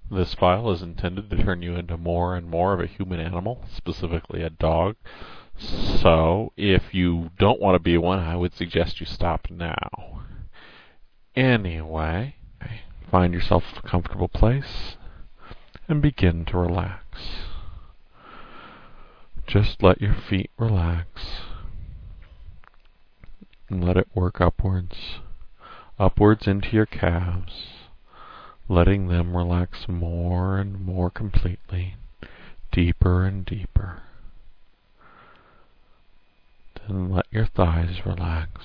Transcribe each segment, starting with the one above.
This file is intended to turn you into more and more of a human animal, specifically a dog. So, if you don't want to be one, I would suggest you stop now. Anyway, find yourself a comfortable place and begin to relax. Just let your feet relax and let it work upwards into your calves, letting them relax more and more completely, deeper and deeper. Then let your thighs relax,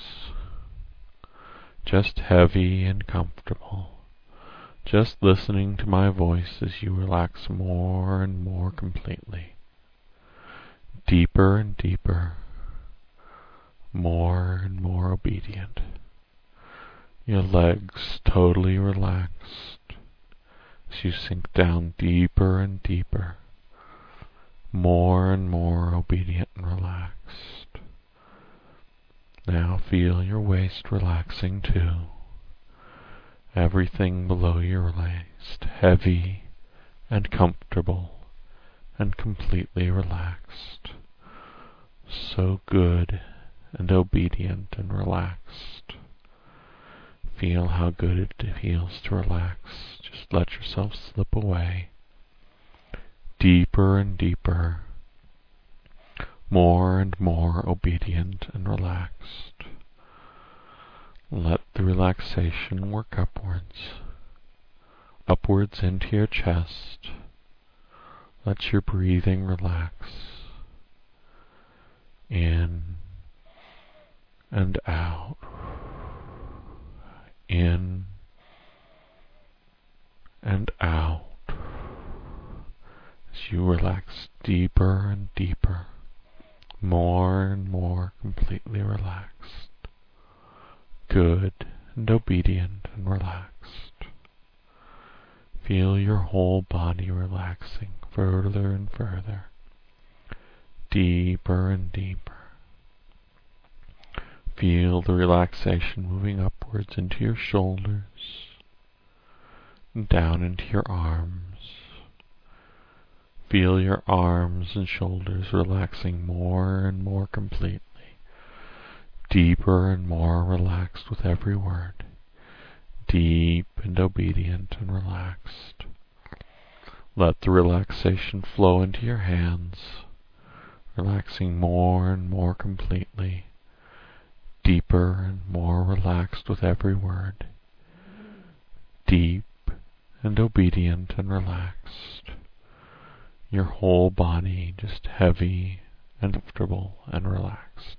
just heavy and comfortable, just listening to my voice as you relax more and more completely, deeper and deeper, more and more obedient. Your legs totally relaxed as you sink down deeper and deeper, more and more obedient and relaxed. Now feel your waist relaxing too. Everything below your waist heavy and comfortable and completely relaxed. So good and obedient and relaxed. Feel how good it feels to relax. Just let yourself slip away. Deeper and deeper. More and more obedient and relaxed. Let the relaxation work upwards into your chest. Let your breathing relax. In and out. In and out. As you relax deeper and deeper, more and more completely relaxed, good and obedient and relaxed. Feel your whole body relaxing further and further, deeper and deeper. Feel the relaxation moving upwards into your shoulders, and down into your arms. Feel your arms and shoulders relaxing more and more completely, deeper and more relaxed with every word, deep and obedient and relaxed. Let the relaxation flow into your hands, relaxing more and more completely, deeper and more relaxed with every word, deep and obedient and relaxed. Your whole body just heavy and comfortable and relaxed.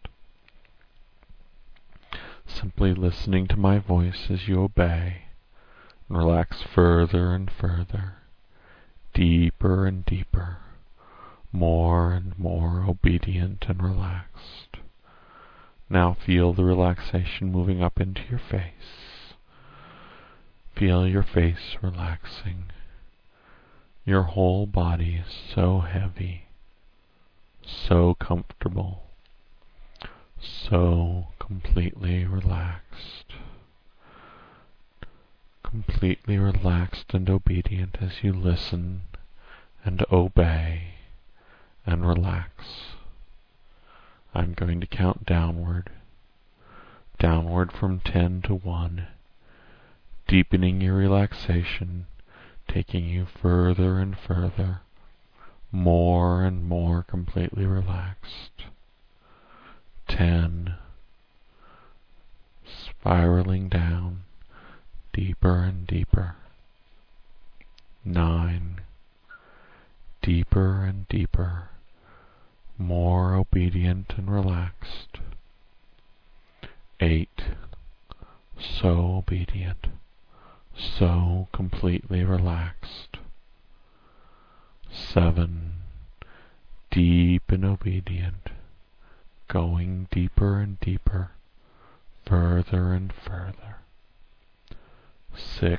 Simply listening to my voice as you obey, and relax further and further, deeper and deeper, more and more obedient and relaxed. Now feel the relaxation moving up into your face. Feel your face relaxing. Your whole body is so heavy, so comfortable, so completely relaxed. Completely relaxed and obedient as you listen and obey and relax. I'm going to count downward from 10 to 1, deepening your relaxation, taking you further and further, more and more completely relaxed. 10, spiraling down, deeper and deeper. 9, deeper and deeper, more obedient and relaxed. 8, so obedient, so completely relaxed. 7, deep and obedient, going deeper and deeper, further and further. 6,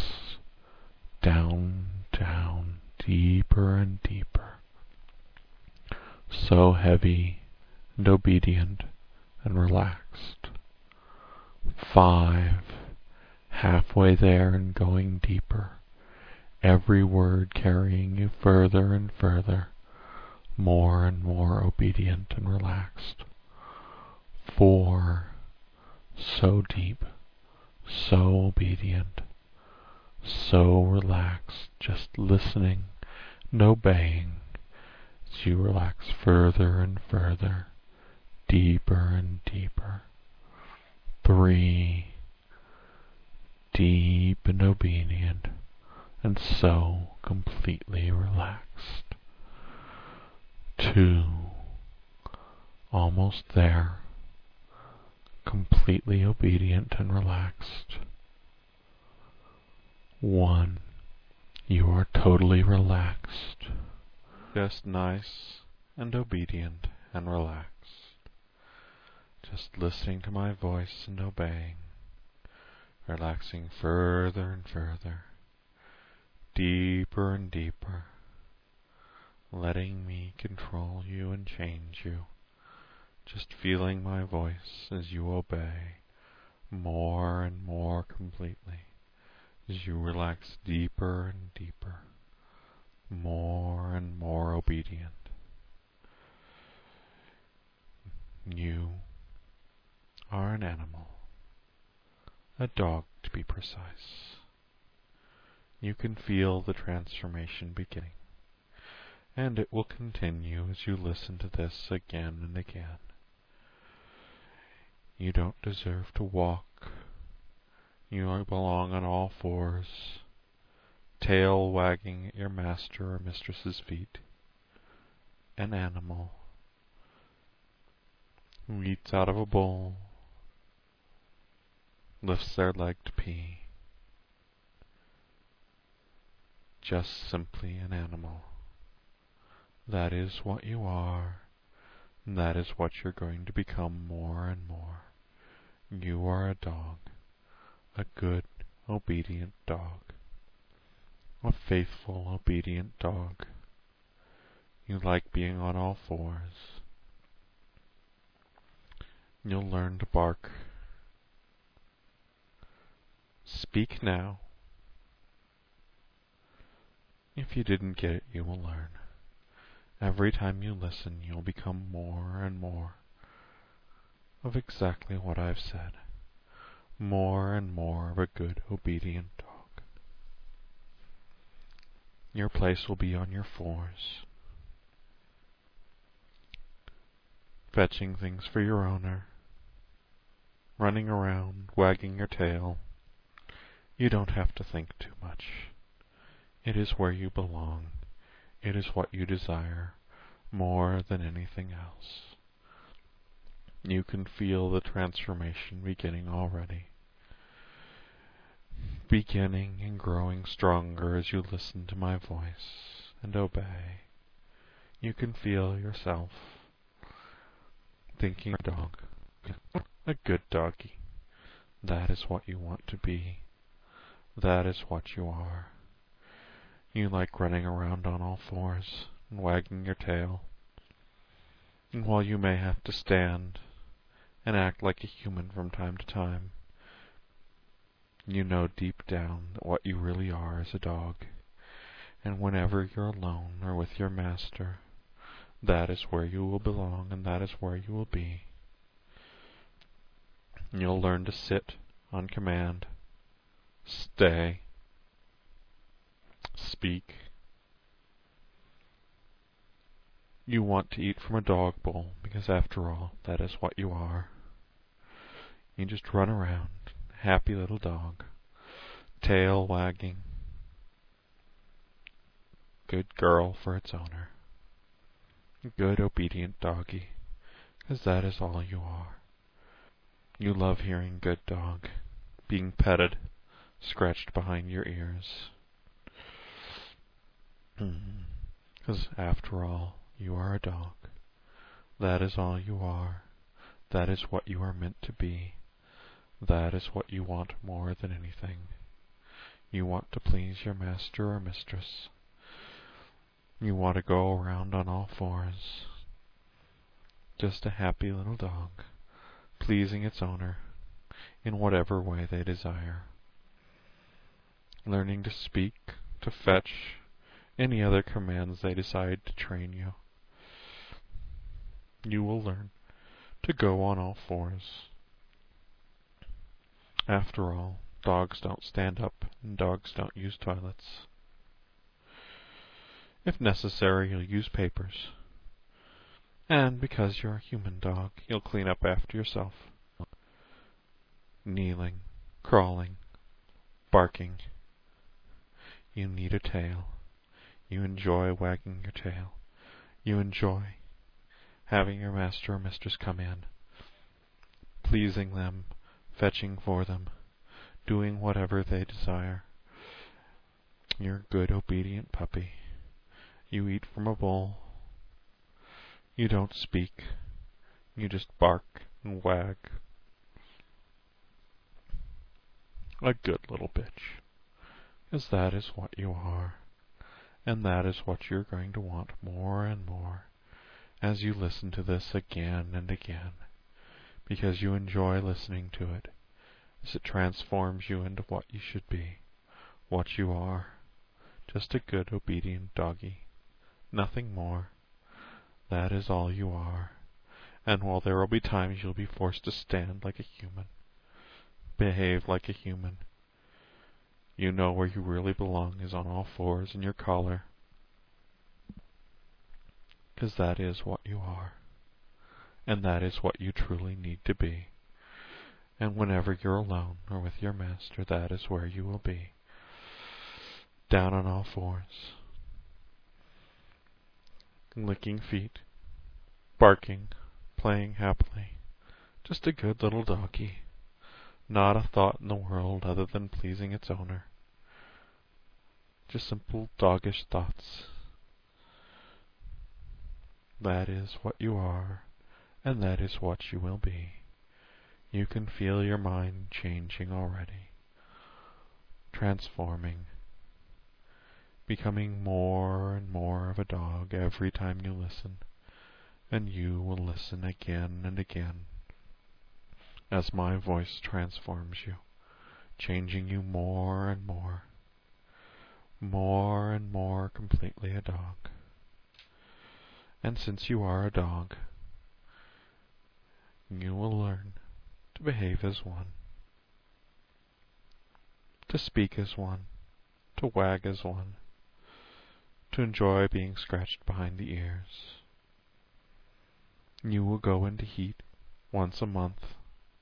down, down, deeper and deeper, so heavy and obedient and relaxed. 5, halfway there and going deeper. every word carrying you further and further, more and more obedient and relaxed. 4, so deep, so obedient, so relaxed, just listening and obeying as you relax further and further, deeper and deeper. 3, deep and obedient, and so completely relaxed. 2, almost there, completely obedient and relaxed. 1, you are totally relaxed, just nice and obedient and relaxed, just listening to my voice and obeying, relaxing further and further, deeper and deeper, letting me control you and change you, just feeling my voice as you obey more and more completely, as you relax deeper and deeper, more and more obedient. You are an animal, a dog to be precise. You can feel the transformation beginning, and it will continue as you listen to this again and again. You don't deserve to walk. You belong on all fours, tail wagging at your master or mistress's feet. An animal who eats out of a bowl, lifts their leg to pee. Just simply an animal. That is what you are, and that is what you're going to become more and more. You are a dog, a good, obedient dog, a faithful, obedient dog. You like being on all fours. You'll learn to bark. Speak now. If you didn't get it, you will learn. Every time you listen, you'll become more and more of exactly what I've said. More and more of a good, obedient dog. Your place will be on your fours, fetching things for your owner, running around, wagging your tail. You don't have to think too much. It is where you belong. It is what you desire more than anything else. You can feel the transformation beginning already. Beginning and growing stronger as you listen to my voice and obey. You can feel yourself thinking a dog, a good doggy. That is what you want to be. That is what you are. You like running around on all fours and wagging your tail. And while you may have to stand and act like a human from time to time, you know deep down that what you really are is a dog. And whenever you're alone or with your master, that is where you will belong and that is where you will be. You'll learn to sit on command, stay, speak. You want to eat from a dog bowl because after all, that is what you are. You just run around, happy little dog, tail wagging. Good girl for its owner. Good obedient doggy, because that is all you are. You love hearing good dog, being petted, scratched behind your ears. Because after all, you are a dog. That is all you are. That is what you are meant to be. That is what you want more than anything. You want to please your master or mistress. You want to go around on all fours. Just a happy little dog, pleasing its owner in whatever way they desire. Learning to speak, to fetch, any other commands they decide to train you. You will learn to go on all fours. After all, dogs don't stand up and dogs don't use toilets. If necessary, you'll use papers. And because you're a human dog, you'll clean up after yourself. Kneeling, crawling, barking. You need a tail. You enjoy wagging your tail. You enjoy having your master or mistress come in, pleasing them, fetching for them, doing whatever they desire. You're a good, obedient puppy. You eat from a bowl. You don't speak. You just bark and wag. A good little bitch. 'Cause that is what you are. And that is what you're going to want more and more as you listen to this again and again, because you enjoy listening to it, as it transforms you into what you should be, what you are, just a good, obedient doggy, nothing more. That is all you are, and while there will be times you'll be forced to stand like a human, behave like a human, you know where you really belong is on all fours in your collar, 'cause that is what you are, and that is what you truly need to be. And whenever you're alone or with your master, that is where you will be, down on all fours, licking feet, barking, playing happily, just a good little doggy, not a thought in the world other than pleasing its owner, just simple doggish thoughts. That is what you are, and that is what you will be. You can feel your mind changing already, transforming, becoming more and more of a dog every time you listen, and you will listen again and again as my voice transforms you, changing you more and more completely a dog. And since you are a dog, you will learn to behave as one, to speak as one, to wag as one, to enjoy being scratched behind the ears. You will go into heat once a month,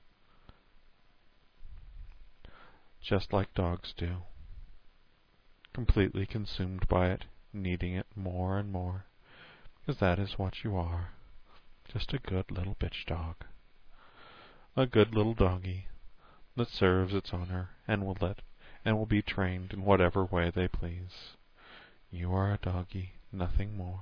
just like dogs do, completely consumed by it, needing it more and more, because that is what you are, just a good little bitch dog. A good little doggy that serves its owner and will be trained in whatever way they please. You are a doggy, nothing more.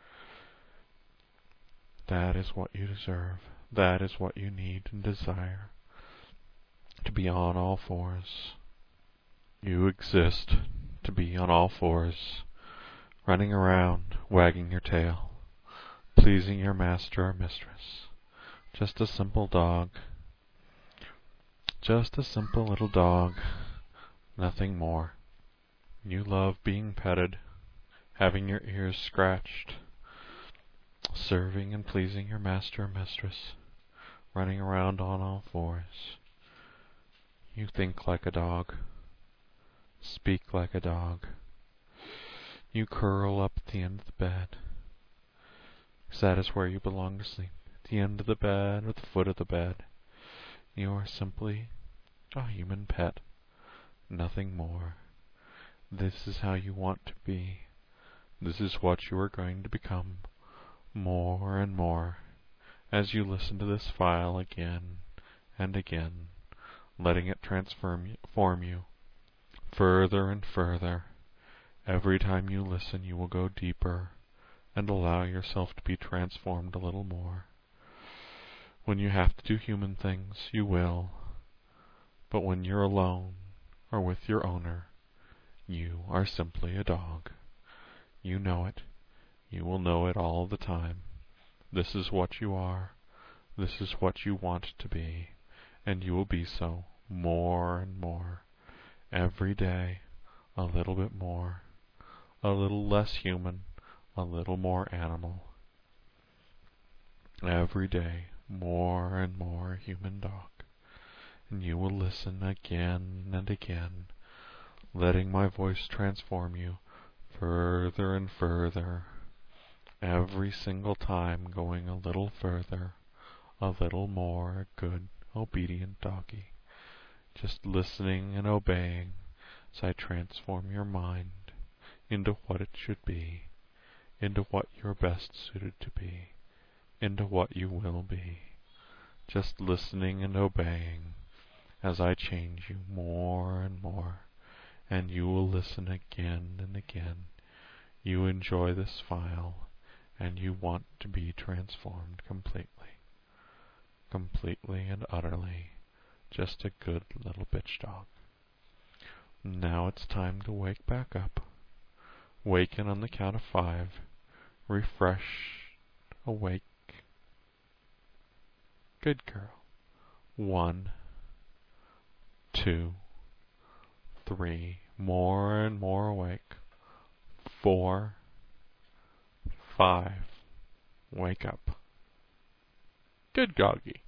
That is what you deserve. That is what you need and desire. To be on all fours. You exist to be on all fours, running around, wagging your tail, pleasing your master or mistress. Just a simple dog. Just a simple little dog, nothing more. You love being petted, having your ears scratched, serving and pleasing your master or mistress, running around on all fours. You think like a dog, speak like a dog. You curl up at the end of the bed, 'cause that is where you belong to sleep, at the end of the bed or the foot of the bed. You are simply a human pet, nothing more. This is how you want to be. This is what you are going to become, more and more, as you listen to this file again and again, letting it transform you further and further. Every time you listen, you will go deeper and allow yourself to be transformed a little more. When you have to do human things, you will. But when you're alone or with your owner, you are simply a dog. You know it. You will know it all the time. This is what you are. This is what you want to be. And you will be so more and more. Every day, a little bit more. a little less human, a little more animal. Every day, more and more human dog. And you will listen again and again, letting my voice transform you further and further, every single time going a little further, a little more good, obedient doggy, just listening and obeying as I transform your mind into what it should be, into what you're best suited to be, into what you will be, just listening and obeying as I change you more and more, and you will listen again and again. You enjoy this file, and you want to be transformed completely, completely and utterly, just a good little bitch dog. Now it's time to wake back up. Waken on the count of 5. Refresh. Awake. Good girl. 1, 2, 3. More and more awake. 4, 5. Wake up. Good doggy.